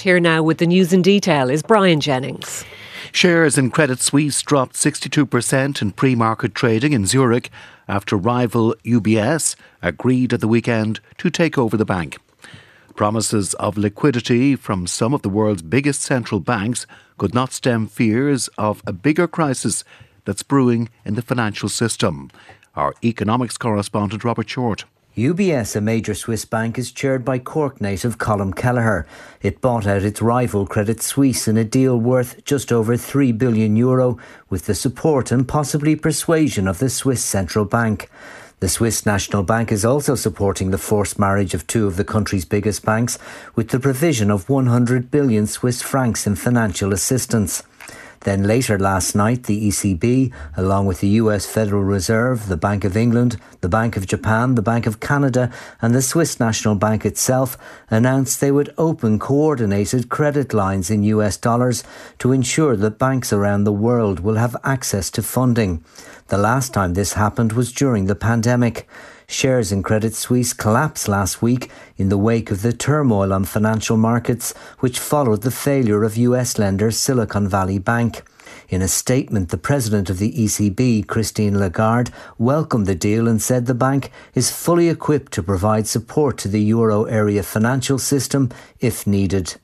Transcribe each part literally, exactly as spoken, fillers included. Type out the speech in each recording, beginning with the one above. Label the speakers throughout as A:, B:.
A: Here now with the news in detail is Brian Jennings.
B: Shares in Credit Suisse dropped sixty-two percent in pre-market trading in Zurich after rival U B S agreed at the weekend to take over the bank. Promises of liquidity from some of the world's biggest central banks could not stem fears of a bigger crisis that's brewing in the financial system. Our economics correspondent Robert Short.
C: U B S, a major Swiss bank, is chaired by Cork native Colm Kelleher. It bought out its rival Credit Suisse in a deal worth just over three billion euro, with the support and possibly persuasion of the Swiss Central Bank. The Swiss National Bank is also supporting the forced marriage of two of the country's biggest banks, with the provision of one hundred billion Swiss francs in financial assistance. Then later last night, the E C B, along with the U S Federal Reserve, the Bank of England, the Bank of Japan, the Bank of Canada and the Swiss National Bank itself, announced they would open coordinated credit lines in U S dollars to ensure that banks around the world will have access to funding. The last time this happened was during the pandemic. Shares in Credit Suisse collapsed last week in the wake of the turmoil on financial markets, which followed the failure of U S lender Silicon Valley Bank. In a statement, the president of the E C B, Christine Lagarde, welcomed the deal and said the bank is fully equipped to provide support to the euro area financial system if needed.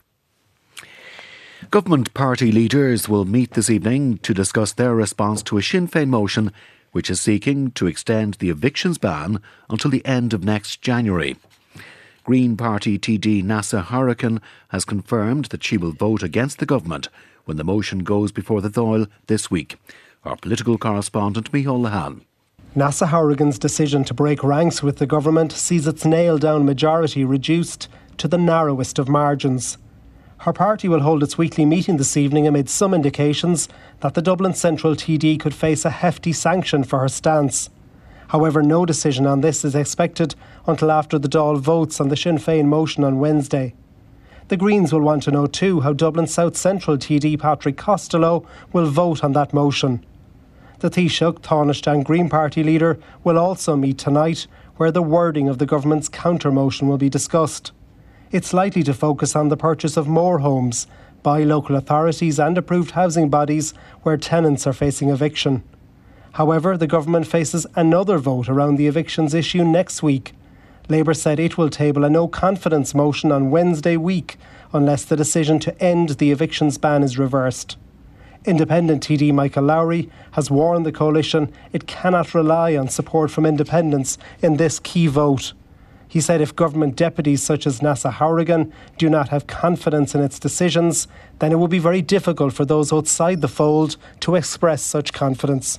B: Government party leaders will meet this evening to discuss their response to a Sinn Féin motion which is seeking to extend the evictions ban until the end of next January. Green Party T D Neasa Hourigan has confirmed that she will vote against the government when the motion goes before the Dáil this week. Our political correspondent Micheál Lehane.
D: Neasa Hourigan's decision to break ranks with the government sees its nailed-down majority reduced to the narrowest of margins. Her party will hold its weekly meeting this evening amid some indications that the Dublin Central T D could face a hefty sanction for her stance. However, no decision on this is expected until after the Dáil votes on the Sinn Féin motion on Wednesday. The Greens will want to know too how Dublin South Central T D Patrick Costello will vote on that motion. The Taoiseach, Taoiseach and Green Party leader will also meet tonight, where the wording of the government's counter-motion will be discussed. It's likely to focus on the purchase of more homes by local authorities and approved housing bodies where tenants are facing eviction. However, the government faces another vote around the evictions issue next week. Labour said it will table a no-confidence motion on Wednesday week unless the decision to end the evictions ban is reversed. Independent T D Michael Lowry has warned the coalition it cannot rely on support from independents in this key vote. He said if government deputies such as Neasa Hourigan do not have confidence in its decisions, then it will be very difficult for those outside the fold to express such confidence.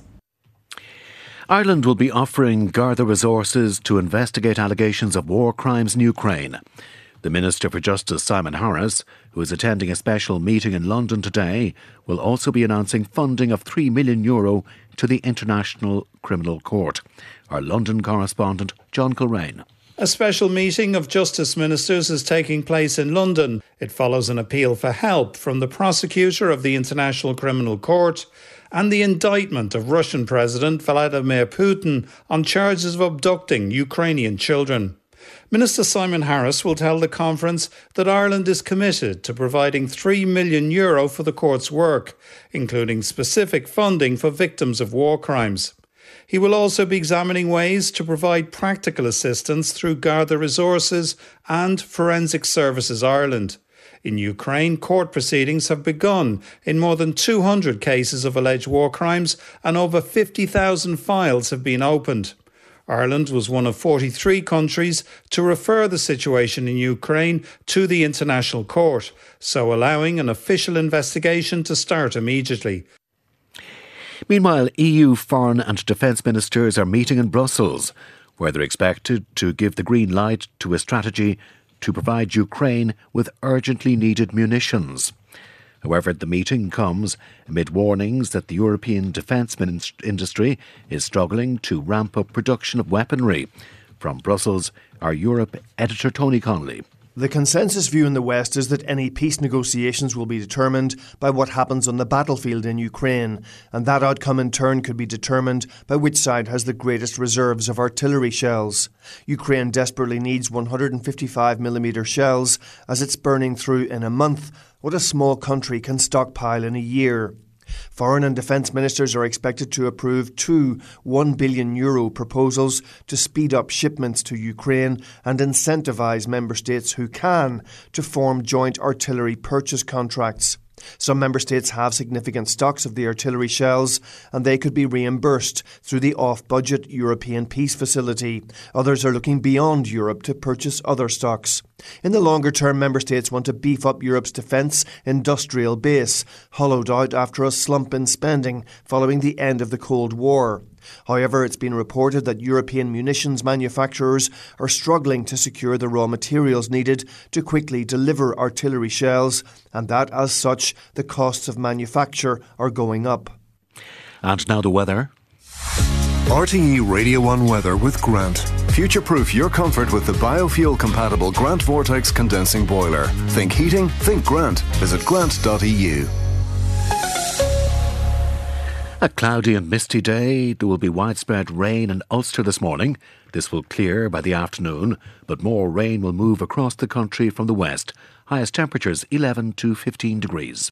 B: Ireland will be offering Garda resources to investigate allegations of war crimes in Ukraine. The Minister for Justice, Simon Harris, who is attending a special meeting in London today, will also be announcing funding of three million euro to the International Criminal Court. Our London correspondent, John Kilrain.
E: A special meeting of Justice Ministers is taking place in London. It follows an appeal for help from the prosecutor of the International Criminal Court and the indictment of Russian President Vladimir Putin on charges of abducting Ukrainian children. Minister Simon Harris will tell the conference that Ireland is committed to providing three million euro for the court's work, including specific funding for victims of war crimes. He will also be examining ways to provide practical assistance through Garda Resources and Forensic Services Ireland. In Ukraine, court proceedings have begun in more than two hundred cases of alleged war crimes and over fifty thousand files have been opened. Ireland was one of forty-three countries to refer the situation in Ukraine to the International Court, so allowing an official investigation to start immediately.
B: Meanwhile, E U foreign and defence ministers are meeting in Brussels, where they're expected to give the green light to a strategy to provide Ukraine with urgently needed munitions. However, the meeting comes amid warnings that the European defence industry is struggling to ramp up production of weaponry. From Brussels, our Europe editor Tony Connolly.
F: The consensus view in the West is that any peace negotiations will be determined by what happens on the battlefield in Ukraine, and that outcome in turn could be determined by which side has the greatest reserves of artillery shells. Ukraine desperately needs one hundred fifty-five millimeter shells, as it's burning through in a month what a small country can stockpile in a year. Foreign and defence ministers are expected to approve two one billion euro proposals to speed up shipments to Ukraine and incentivise member states who can to form joint artillery purchase contracts. Some member states have significant stocks of the artillery shells, and they could be reimbursed through the off-budget European Peace Facility. Others are looking beyond Europe to purchase other stocks. In the longer term, member states want to beef up Europe's defence industrial base, hollowed out after a slump in spending following the end of the Cold War. However, it's been reported that European munitions manufacturers are struggling to secure the raw materials needed to quickly deliver artillery shells, and that, as such, the costs of manufacture are going up.
B: And now the weather.
G: R T E Radio one weather with Grant. Future-proof your comfort with the biofuel-compatible Grant Vortex condensing boiler. Think heating, think Grant. Visit grant dot e u.
B: A cloudy and misty day. There will be widespread rain in Ulster this morning. This will clear by the afternoon, but more rain will move across the country from the west. Highest temperatures eleven to fifteen degrees.